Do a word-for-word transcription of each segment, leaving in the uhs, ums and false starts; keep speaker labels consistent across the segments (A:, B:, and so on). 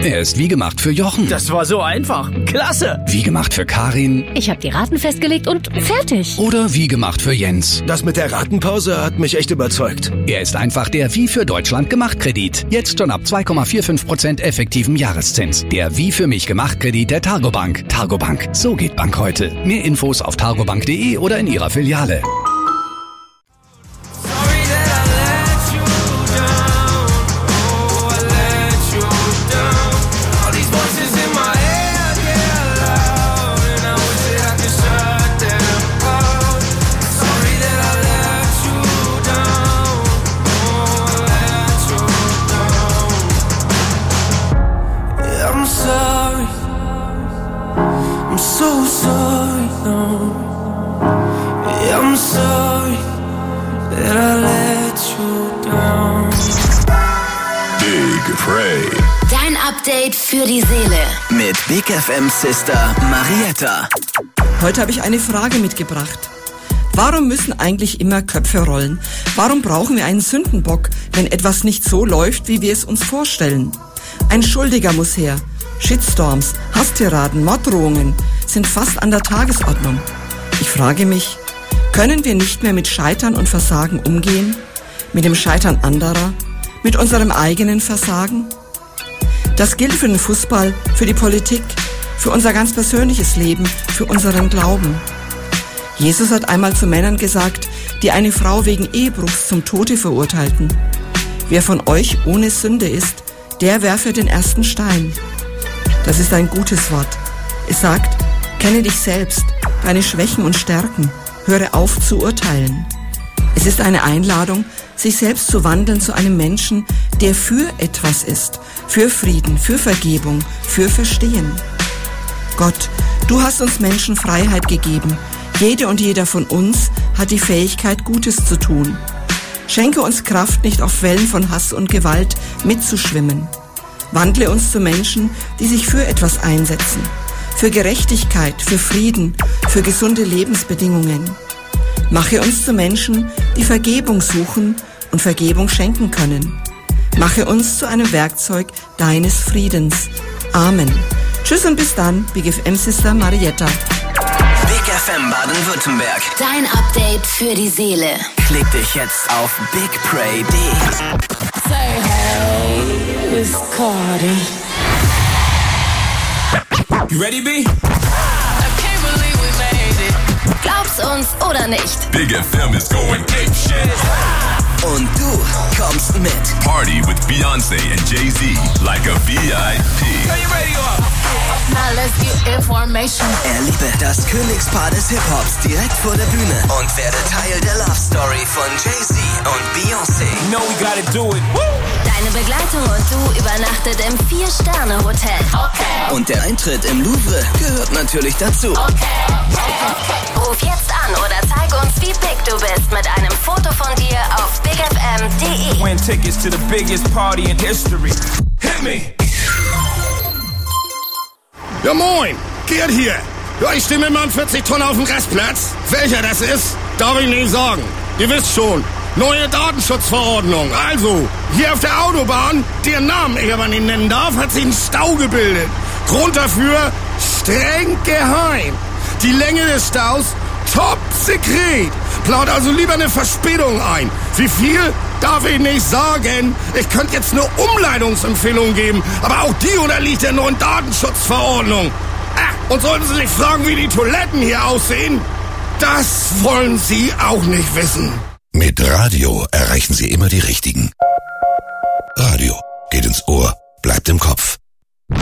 A: Er ist wie gemacht für Jochen.
B: Das war so einfach. Klasse.
A: Wie gemacht für Karin.
C: Ich habe die Raten festgelegt und fertig.
A: Oder wie gemacht für Jens.
D: Das mit der Ratenpause hat mich echt überzeugt.
A: Er ist einfach der Wie für Deutschland gemacht Kredit. Jetzt schon ab zwei Komma fünfundvierzig Prozent effektivem Jahreszins. Der Wie für mich gemacht Kredit der Targobank. Targobank. So geht Bank heute. Mehr Infos auf targobank punkt de oder in ihrer Filiale.
E: I'm so sorry, no. Yeah, I'm sorry that I let you down.
F: Big Pray.
G: Dein Update für die Seele.
H: Mit Big F M Sister Marietta.
I: Heute habe ich eine Frage mitgebracht. Warum müssen eigentlich immer Köpfe rollen? Warum brauchen wir einen Sündenbock, wenn etwas nicht so läuft, wie wir es uns vorstellen? Ein Schuldiger muss her. Shitstorms, Hasstiraden, Morddrohungen sind fast an der Tagesordnung. Ich frage mich, können wir nicht mehr mit Scheitern und Versagen umgehen? Mit dem Scheitern anderer? Mit unserem eigenen Versagen? Das gilt für den Fußball, für die Politik, für unser ganz persönliches Leben, für unseren Glauben. Jesus hat einmal zu Männern gesagt, die eine Frau wegen Ehebruchs zum Tode verurteilten: Wer von euch ohne Sünde ist, der werfe den ersten Stein. Das ist ein gutes Wort. Es sagt, kenne dich selbst, deine Schwächen und Stärken, höre auf zu urteilen. Es ist eine Einladung, sich selbst zu wandeln zu einem Menschen, der für etwas ist, für Frieden, für Vergebung, für Verstehen. Gott, du hast uns Menschen Freiheit gegeben. Jede und jeder von uns hat die Fähigkeit, Gutes zu tun. Schenke uns Kraft, nicht auf Wellen von Hass und Gewalt mitzuschwimmen. Wandle uns zu Menschen, die sich für etwas einsetzen. Für Gerechtigkeit, für Frieden, für gesunde Lebensbedingungen. Mache uns zu Menschen, die Vergebung suchen und Vergebung schenken können. Mache uns zu einem Werkzeug deines Friedens. Amen. Tschüss und bis dann, Big F M Sister Marietta.
H: Big F M Baden-Württemberg.
G: Dein Update für die Seele.
H: Klick dich jetzt auf big pray punkt de.
E: Say hey, it's Cardi.
B: You ready, B?
E: I can't believe we made it.
G: Glaub's uns oder nicht.
F: Big F M is going ape shit.
H: Und du kommst mit.
F: Party with Beyonce and Jay-Z like a V I P.
B: Are you ready or?
E: Now let's get information.
H: Erlebe das Königspaar des Hip-Hops direkt vor der Bühne und werde Teil der Love Story von Jay-Z und Beyoncé.
B: You know we gotta do it. Woo!
G: Deine Begleitung und du übernachtet im Vier-Sterne-Hotel.
E: Okay.
H: Und der Eintritt im Louvre gehört natürlich dazu.
E: Okay. Okay.
G: Ruf jetzt an oder zeig uns, wie big du bist mit einem Foto von dir auf big f m punkt de.
B: Win tickets to the biggest party in history. Hit me!
D: Ja moin, Gerd hier. Ja, ich stehe mit meinem vierzig Tonnen auf dem Rastplatz. Welcher das ist, darf ich nicht sagen. Ihr wisst schon, neue Datenschutzverordnung. Also, hier auf der Autobahn, deren Namen ich aber nicht nennen darf, hat sich ein Stau gebildet. Grund dafür, streng geheim. Die Länge des Staus, top sekret. Plaut also lieber eine Verspätung ein. Wie viel, darf ich nicht sagen. Ich könnte jetzt eine Umleitungsempfehlung geben, aber auch die unterliegt der neuen Datenschutzverordnung. Ah, und sollten Sie sich fragen, wie die Toiletten hier aussehen, das wollen Sie auch nicht wissen.
J: Mit Radio erreichen Sie immer die Richtigen. Radio geht ins Ohr, bleibt im Kopf.
E: Wir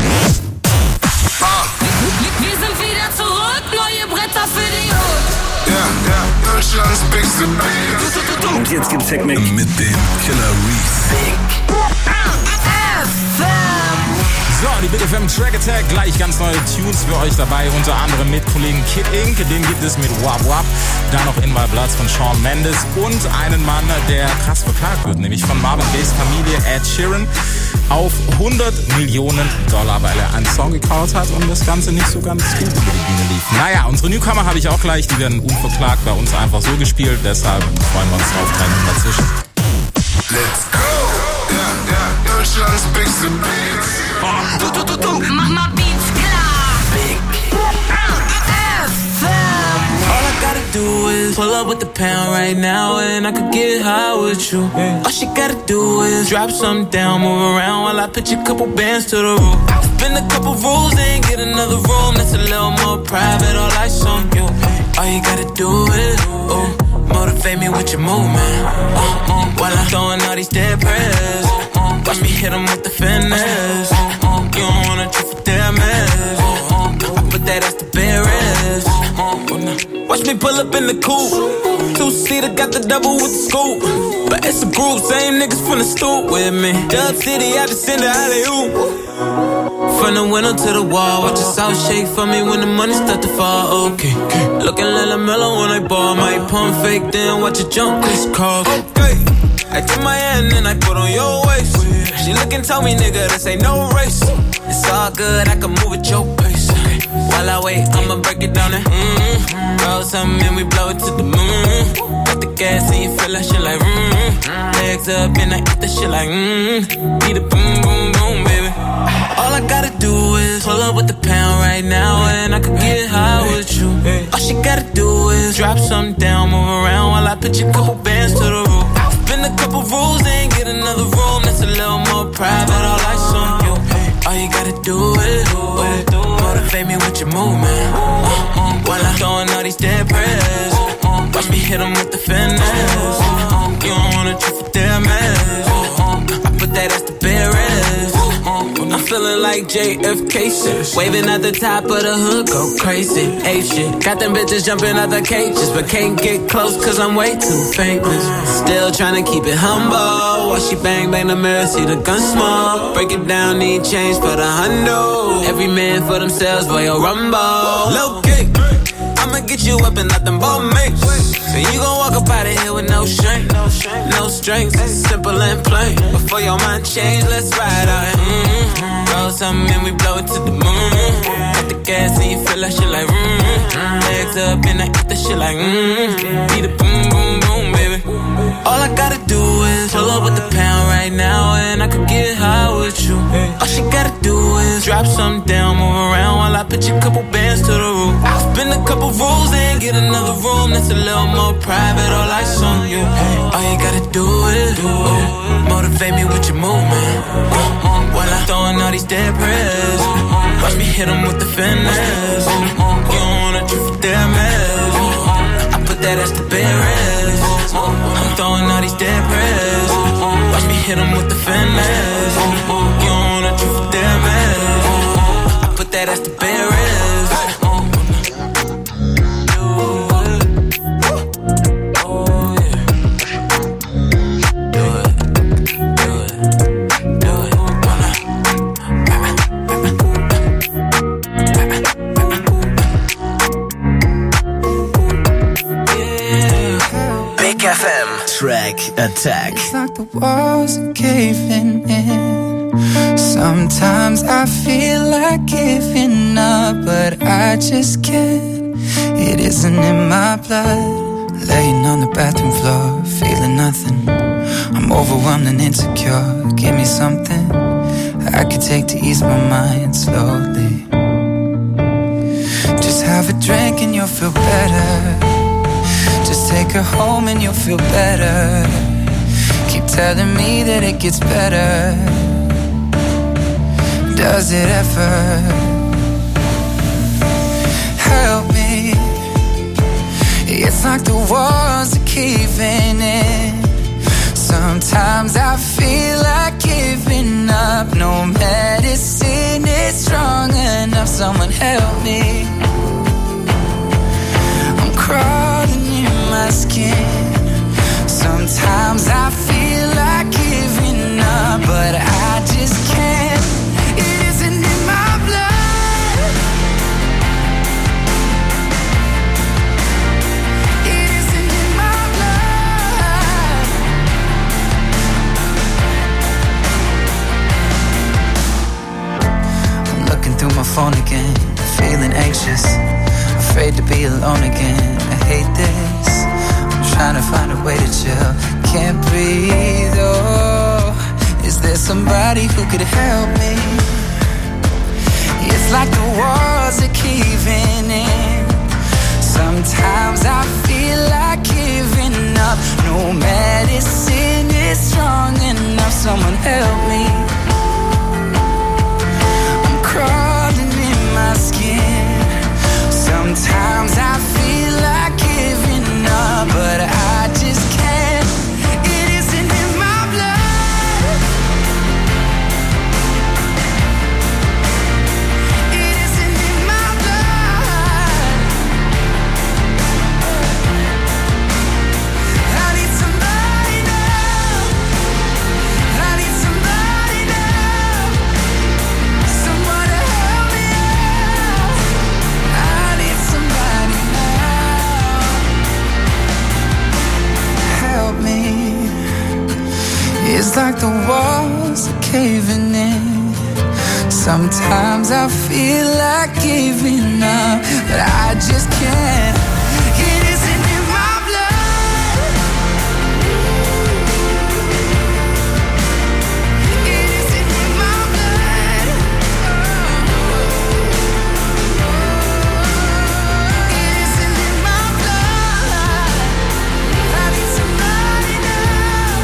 E: sind wieder zurück, neue Bretter für die Hut.
F: Ja, ja, Deutschlands Big City.
H: Und jetzt gibt's Heckmeck
F: Mit dem Killer Reese.
H: Big
E: F M.
K: So, die Big F M Track Attack, gleich ganz neue Tunes für euch dabei, unter anderem mit Kollegen Kid Incorporated, den gibt es mit Wap Wap, dann noch In My Blood von Shawn Mendes und einen Mann, der krass verklagt wird, nämlich von Marvin Gaye's Familie Ed Sheeran auf hundert Millionen Dollar, weil er einen Song gekaut hat und das Ganze nicht so ganz gut über die Bühne lief. Naja, unsere Newcomer habe ich auch gleich, die werden unverklagt bei uns einfach so gespielt, deshalb freuen wir uns auf dreihundert zwischen.
F: Let's go. Ja, ja, Deutschlands Big City.
E: Mach mal Beats klar.
H: Big
E: F M.
L: All I gotta do is pull up with the pound right now, and I could get high with you. All she gotta do is drop something down, move around while I pitch a couple bands to the roof. Spin a couple rules and get another room that's a little more private. All eyes on you. All you gotta do is ooh, motivate me with your movement. Uh, uh, while I'm throwing all these dead prayers. Uh, watch me hit 'em with the finesse. Uh, uh, you don't wanna trip for damage. Uh, uh, I put that as the barriers. Uh, uh, watch me pull up in the coupe. Two-seater got the double with the scoop. But it's a group, same niggas from the stoop with me. Dub City, I just send a alley-oop. From the window to the wall, watch the south shake for me when the money start to fall. Okay, looking like a mellow when I ball. Might pump fake, then watch it jump, Chris Carl. Okay, I take my hand and I put on your waist. She look and tell me, nigga, this ain't no race. It's all good, I can move at your pace. While I wait, I'ma break it down and mm-hmm. Roll something and we blow it to the moon. Got the gas and you feel that shit like mm-hmm. Legs up and I eat that shit like mm-hmm. Beat it boom, boom, boom, baby. All I gotta do is pull up with the pound right now, and I could get high with you. All she gotta do is drop something down, move around while I pitch a couple bands to the roof. Spin a couple rules and get another room that's a little more private. All eyes on you. All you gotta do is ooh, motivate me with your movement. Uh, uh, while I'm throwing all these dead prayers. Uh, uh, watch me hit 'em with the finesse. Uh, uh, you don't wanna trip for damage. Uh, uh, I put that as the barriers. I'm feeling like J F K shit. Waving at the top of the hood, go crazy. Ape shit. Got them bitches jumping out the cages, but can't get close cause I'm way too famous. Still trying to keep it humble. While she bang bang the mirror, see the gun smoke. Break it down, need change for the hundo. Every man for themselves, boy, a rumble. Low kick, I'ma get you up and let them ball mix. So you gon' walk up out of here with no shame, no strings, simple and plain. Before your mind change, let's ride out. Mm-hmm. Roll something and we blow it to the moon. Got the gas and you feel that shit like mm-hmm. Legs up and I eat that shit like mm-hmm. Beat it boom, boom, boom, baby. All I gotta do is pull up with the pound right now, and I could get high with you. All she gotta do is drop something down, move around while I pitch a couple bands to the roof. Spin a couple rules and get another room that's a little more private. All eyes on you. All you gotta do is ooh, motivate me with your movement. Uh, uh, while I'm throwing all these dead prayers. Uh, watch me hit 'em with the finesse. Uh, you don't wanna trip for damage. Uh, I put that as the barriers. Uh, I'm throwing all these dead prayers. Uh, watch me hit 'em with the finesse. Uh, you don't wanna trip for damage. Uh, I put that as the barriers. Uh,
H: F M Track Attack.
M: It's like the walls are caving in. Sometimes I feel like giving up, but I just can't. It isn't in my blood. Laying on the bathroom floor, feeling nothing. I'm overwhelmed and insecure. Give me something I could take to ease my mind slowly. Just have a drink and you'll feel better. Just take her home and you'll feel better. Keep telling me that it gets better. Does it ever? Help me. It's like the walls are caving in. Sometimes I feel like giving up. No medicine is strong enough. Someone help me. I'm crawling in my skin. Sometimes I feel like giving up, but I just can't. It isn't in my blood. It isn't in my blood. I'm looking through my phone again, feeling anxious, afraid to be alone again. I hate this. I'm trying to find a way to chill. Can't breathe, oh. Is there somebody who could help me? Sometimes I feel like giving up, but I just can't. It isn't in my blood. It isn't in my blood. It isn't in my blood. I need somebody now.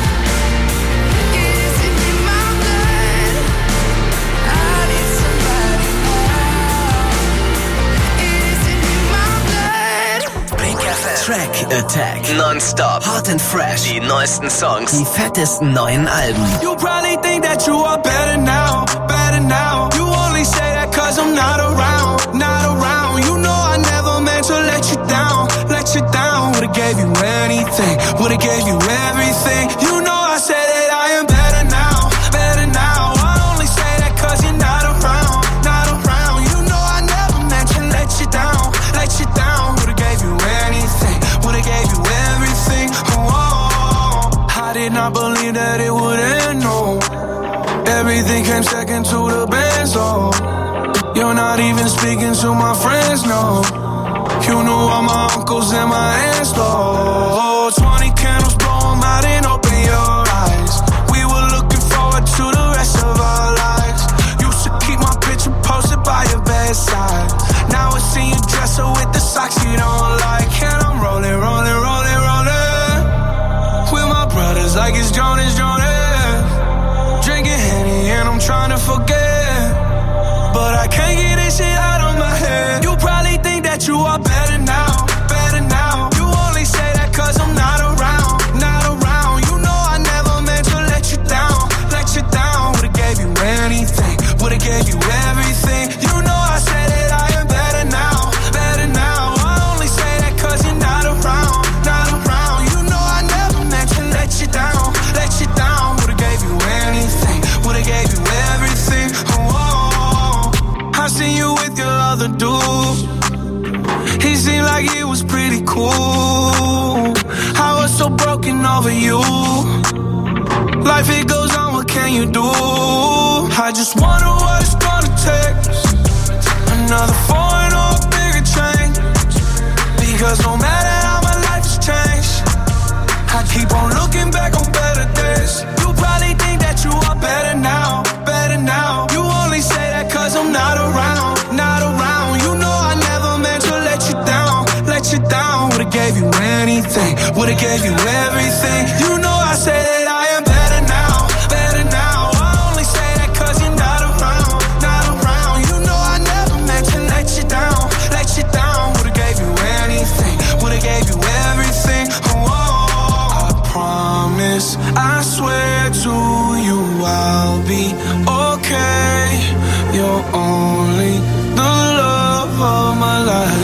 M: It isn't in my blood. I need somebody now. It isn't in my blood.
H: Big F M Track Attack. Nonstop. Hot and fresh. Die neuesten Songs. Die fettesten neuen Alben.
L: You probably think that you are better now, better now. You only say that cause I'm not around, not around. You know I never meant to let you down, let you down. Would've gave you anything, would've gave you everything. You know I said that I am better now, better now. I only say that cause you're not around, not around. You know I never meant to let you down, let you down. Would've gave you anything, would've gave you everything. Oh, I did not believe that it would end, no. Everything came second to the best, oh. You're not even speaking to my friends, no. You knew all my uncles and my aunts, though. Twenty candles, blow 'em out and open your eyes. We were looking forward to the rest of our lives. Used to keep my picture posted by your bedside. Now I see you dresser with the socks you don't like. And I'm rolling, rolling, rolling, rolling with my brothers like it's Jonas, Jonas. Drinking Henny and I'm trying to forget, but I can't get this shit out of my head. You probably think that you are better now, better now. You only say that cause I'm not around, not around. You know I never meant to let you down, let you down. Would've gave you anything, would've gave you everything. You know I said that I am better now, better now. I only say that cause you're not around, not around. You know I never meant to let you down, let you down. Would've gave you anything, would've gave you everything. Oh, I seen you with your other dude. He seemed like he was pretty cool. I was so broken over you. Life it goes on, what can you do? I just wonder what it's gonna take. Another foreign or a bigger change. Because no matter how my life has changed, I keep on looking back on better days. You probably think that you are better now, better now. You only say that cause I'm not around, not around. You know I never meant to let you down, let you down. Would've gave you anything, would've gave you everything. You know I say that I am better now, better now. I only say that cause you're not around, not around. You know I never meant to let you down, let you down. Would've gave you anything, would've gave you everything. Oh, I promise, I swear to you I'll be okay. You're only the love of my life.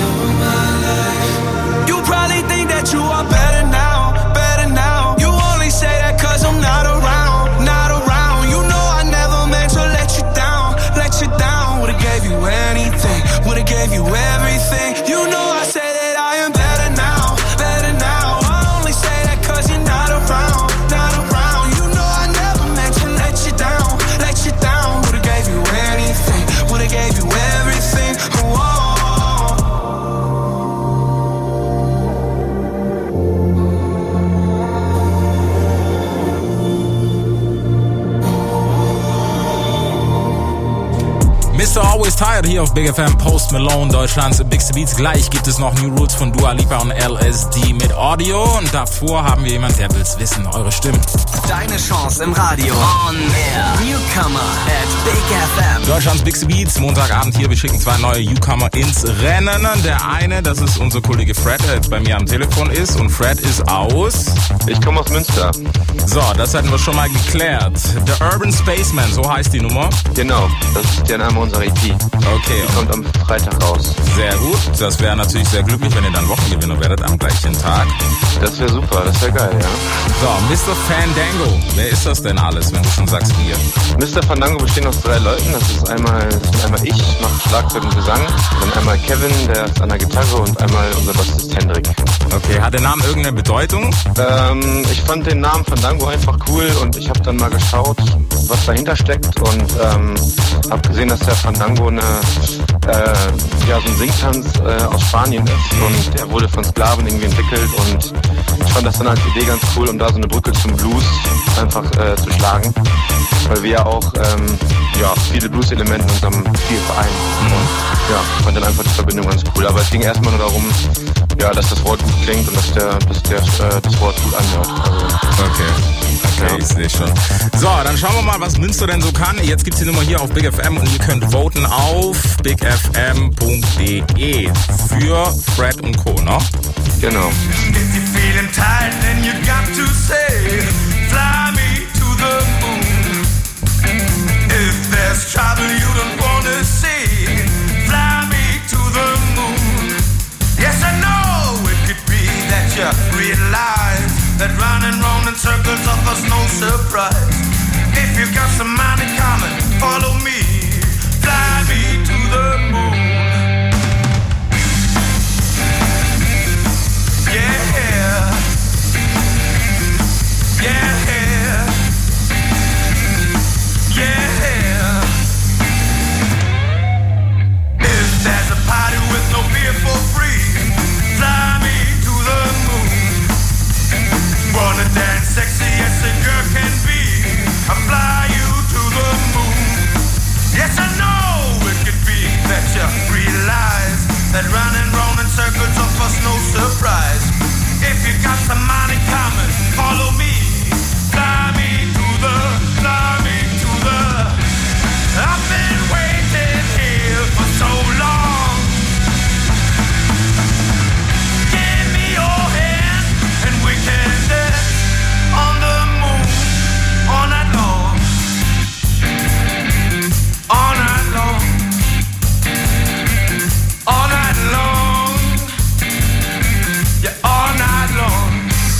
L: You probably think that you are better now, better now. You only say that cause I'm not around, not around. You know I never meant to let you down, let you down. Would've gave you anything, would've gave you everything. You know I say that I am better now, better now. I only say that cause you're not around, not around. You know I never meant to let you down, let you down. Would've gave you anything, would've gave you everything. Whoa.
K: Mister Always Tired hier auf Big F M, Post Malone, Deutschlands Bigste Beats. Gleich gibt es noch New Rules von Dua Lipa und L S D mit Audio. Und davor haben wir jemanden, der will's wissen, eure Stimmen.
H: Deine Chance im Radio. On Air. Newcomer at Big F M.
K: Deutschlands Bigste Beats, Montagabend hier. Wir schicken zwei neue Newcomer ins Rennen. Der eine, das ist unser Kollege Fred, der jetzt bei mir am Telefon ist. Und Fred ist aus...
N: Ich komme aus Münster.
K: So, das hatten wir schon mal geklärt. The Urban Spaceman, so heißt die Nummer.
N: Genau, das ist der Name unserer E P.
K: Okay.
N: Die kommt am Freitag raus.
K: Sehr gut. Das wäre natürlich sehr glücklich, wenn ihr dann Wochengewinner werdet am gleichen Tag.
N: Das wäre super, das wäre geil, ja.
K: So, Mister Fandango. Wer ist das denn alles, wenn du schon sagst wir?
N: Mister Fandango besteht aus drei Leuten. Das ist ist einmal, das sind einmal ich, mache Schlagzeug und Gesang. Dann einmal Kevin, der ist an der Gitarre und einmal unser Bassist Hendrik.
K: Okay, hat der Name irgendeine Bedeutung?
N: Ähm, ich fand den Namen Fandango einfach cool und ich habe dann mal geschaut, was dahinter steckt und ähm, habe gesehen, dass der Fandango eine, äh, ja, so ein Singtanz äh, aus Spanien ist und der wurde von Sklaven irgendwie entwickelt und ich fand das dann als Idee ganz cool, um da so eine Brücke zum Blues einfach äh, zu schlagen, weil wir ja auch ähm, ja, viele Blues-Elemente in unserem Stil vereinen und ja, fand dann einfach die Verbindung ganz cool, aber es ging erstmal nur darum, ja, dass das Wort gut klingt und dass der, dass der äh, das Wort gut anhört. Also,
K: okay, okay, ja. Ich sehe schon. So, dann schauen wir mal, was Münster denn so kann. Jetzt gibt's die Nummer hier auf Big F M und ihr könnt voten auf big f m punkt d e für Fred und Co., ne?
N: Genau.
O: If you're feeling tight, then you got to say, fly me to the moon. If there's trouble you don't wanna see, fly me to the moon. Yes, I know it could be that you realize that running round in circles offers no surprise. If you got some money coming, follow me, fly me to the moon. Yeah, yeah, yeah. If there's a party with no beer for free, fly me to the moon. Wanna dance sexy as a girl can be, I'll fly you to the moon. Yes, I know it could be that you realize that running round in circles offers no surprise. If you got some money coming, follow me, fly me to the, fly me to the. I've been waiting here for so long. Give me your hand and we can dance on the moon all night long, all night long, all night long, yeah, all night long.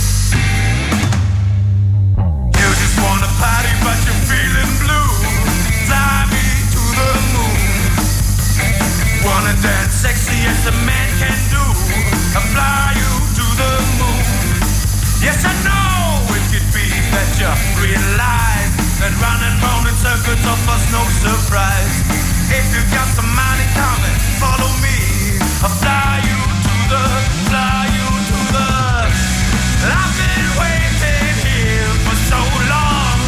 O: You just wanna party but you're feeling blue, fly me to the moon. Wanna dance sexy as a man can do, I'll fly you to the moon. Yes, I know it could be that you realize that running round in circles offers no surprise. If you got some money coming, follow me, I'll fly you to the, fly you to the. I've been waiting here for so long.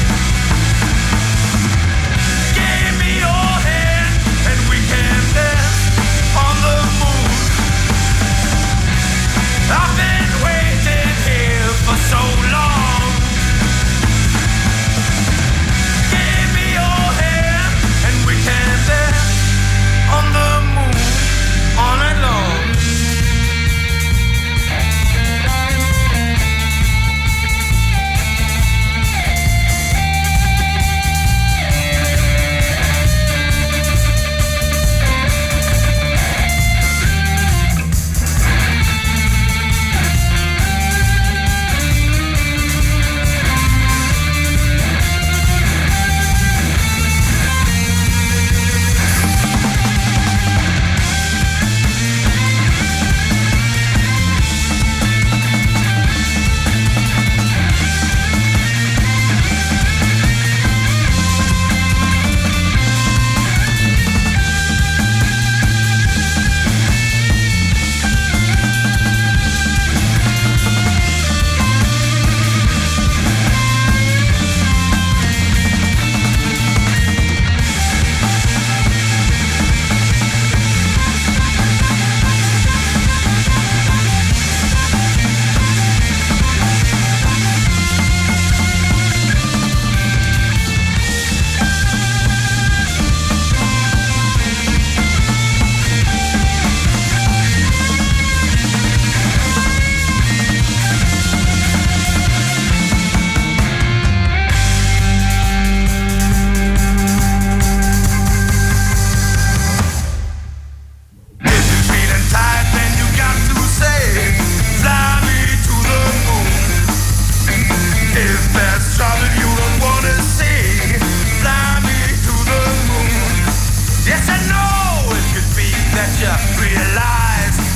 O: Give me your hand and we can dance on the moon. I've been waiting here for so long. Give me your hand.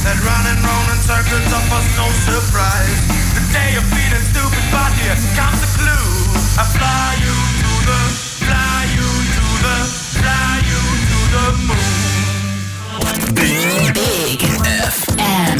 O: That running round in circles offers no surprise. The day you're feeling stupid, but here comes the clue. I fly you to the, fly you to the, fly you to the moon.
H: Big, Big F M.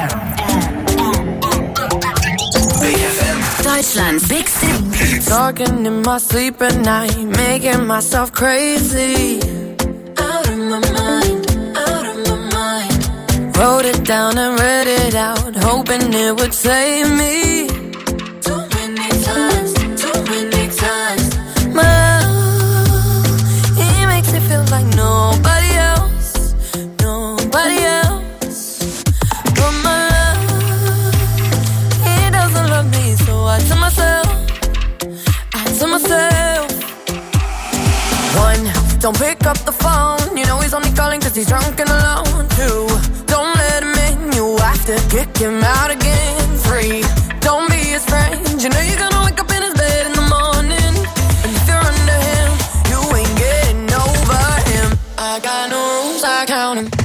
H: Big F M.
C: Deutschland's bigste Hits.
P: Talking in my sleep at night, making myself crazy. Out of my mind, out of my mind. Wrote it down and read it out, hoping it would save me. Too many times, too many times. My love, he makes me feel like nobody else, nobody else. But my love, he doesn't love me, so I tell myself, I tell myself. One, don't pick up the phone, you know he's only calling cause he's drunk and alone. Two, don't let him in, you have to kick him out again. Three, don't be his friend, you know you're gonna wake up in his bed in the morning. And if you're under him, you ain't getting over him. I got no rules, I count him.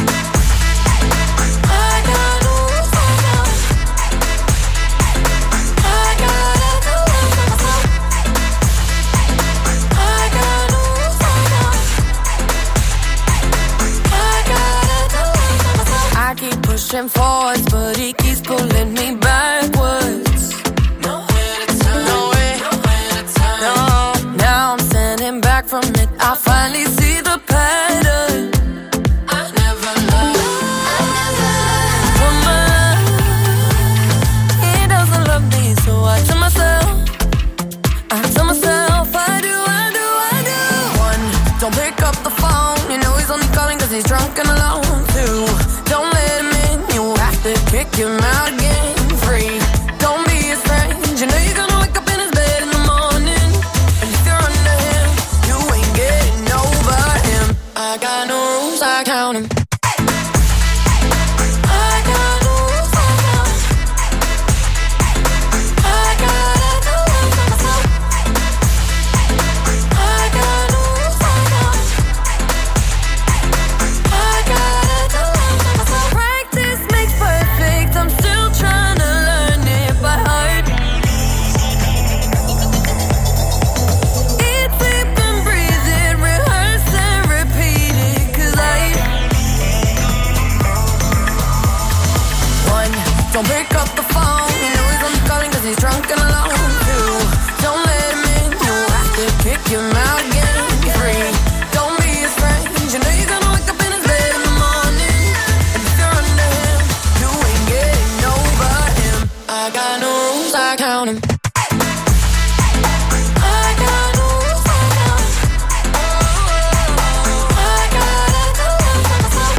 P: I got no rules, I count him. I gotta do it for myself. I got no rules, I count him. I gotta do it for myself. I keep pushing forwards, but he keeps pulling me backwards. Nowhere to turn, nowhere, nowhere to turn. No, now I'm standing back from it. I finally see the pattern. I never loved, I never loved. But my love, he doesn't love me, so I tell myself, I tell myself, I do, I do, I do. One, don't pick up the phone, you know he's only calling cause he's drunk and alone. Two, don't let him in, you have to kick him out again. Three, don't be his friend, you know you're gonna wake up in his bed in the morning. And if you're under him, you ain't getting over him. I got no rules, I count him. I got no rules, I count him. I gotta do it for myself. I got no rules, I count him. I gotta do it for myself. Practice makes perfect, I'm still trying to learn it by heart. Eat, sleep and breathe it, rehearse and repeat it, cause I One, don't pick up the phone, you know he's only calling cause he's drunk and alone. Two, don't let him in, you have to kick him out again. Three, don't be his friend, you know you're gonna wake up in his bed in the morning. And if you're under him, you ain't getting over him. I got no rules, I count him. I got no rules, I count him. I gotta do it for myself.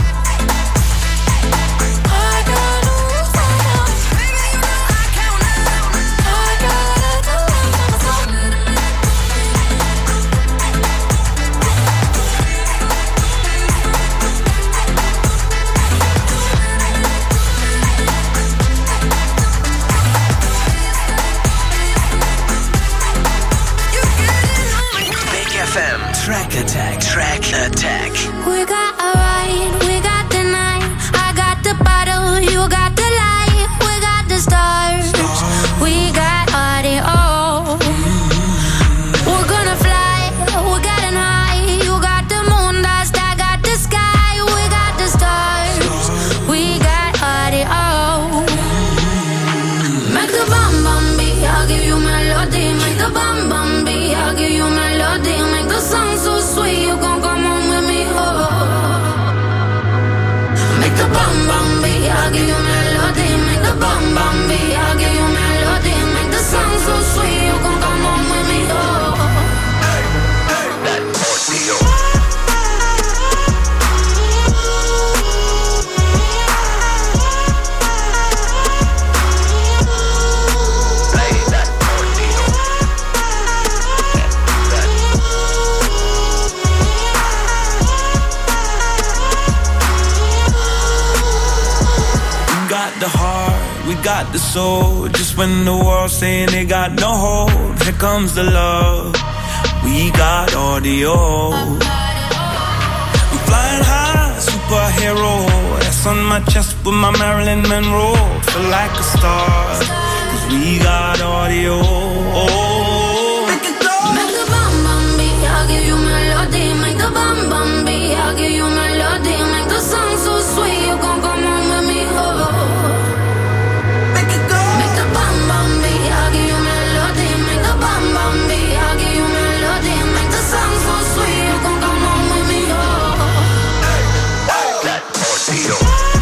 P: I got no rules, I count him. Baby, you know I count him. I gotta do it for myself.
H: Big F M. Track Attack. Track Attack.
E: We got a ride, we got the night. I got the bottle, you got the light. We got the stars, we got audio. We're gonna fly, we're getting high. You got the moon dust, I got the sky. We got the stars, we got audio. Make the bum bum beat, I'll give you melody. Make the bum bum beat, I'll give you melody. Make the song so sweet, you gon' come home with me, oh. Make the bum bum beat, I'll give you melody. Make the bum bum beat, I'll give you melody. Make the song so sweet, you gon' come home with me, oh.
H: That Portio. Play that Portio.
B: We got the heart, we got the soul. Just when the world's saying they got no hope, here comes the love. We got audio. I'm flying high, superhero. That's on my chest with my Marilyn Monroe. Feel like a star, cause we got audio.
E: Make the bam bam beat, I'll give you melody. Make the bam bam beat, I'll give you melody. Make the song so sweet, you gon' come on with me, oh. Make it go. Make the bam bam beat, I'll give you melody. Make the bam bam beat, I'll give you melody. Make the song so sweet, you gon' come on with me, oh.
O: That torpedo.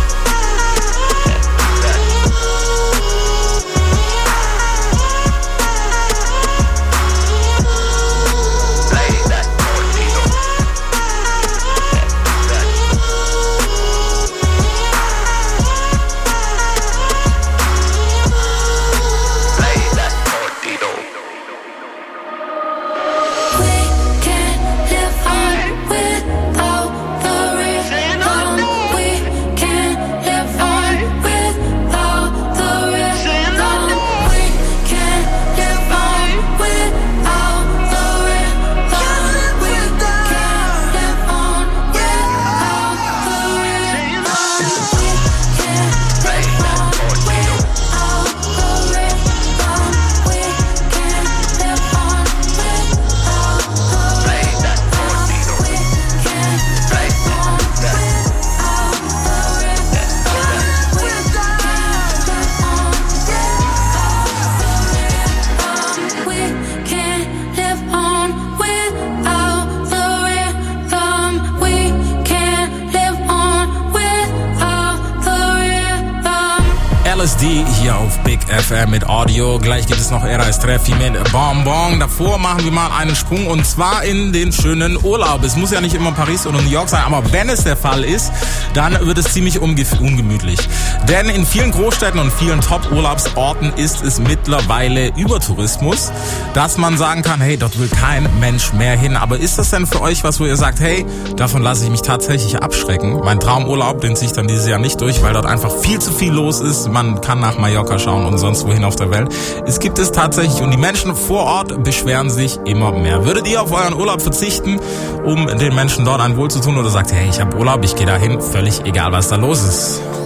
K: L S D hier auf Big F M mit Audio. Gleich gibt es noch R S Treffi mit Bonbon. Davor machen wir mal einen Sprung und zwar in den schönen Urlaub. Es muss ja nicht immer Paris oder New York sein, aber wenn es der Fall ist, dann wird es ziemlich ungemütlich. Denn in vielen Großstädten und vielen Top-Urlaubsorten ist es mittlerweile Übertourismus, dass man sagen kann, hey, dort will kein Mensch mehr hin. Aber ist das denn für euch was, wo ihr sagt, hey, davon lasse ich mich tatsächlich abschrecken? Mein Traumurlaub, den ziehe ich dann dieses Jahr nicht durch, weil dort einfach viel zu viel los ist. Man kann nach Mallorca schauen und sonst wohin auf der Welt. Es gibt es tatsächlich und die Menschen vor Ort beschweren sich immer mehr. Würdet ihr auf euren Urlaub verzichten, um den Menschen dort ein Wohl zu tun, oder sagt, hey, ich habe Urlaub, ich gehe dahin, völlig egal, was da los ist?